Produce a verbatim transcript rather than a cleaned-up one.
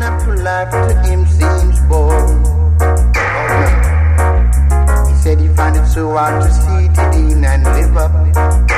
natural life to him seems boring. Oh, no. He said he find it so hard to see it in and live up.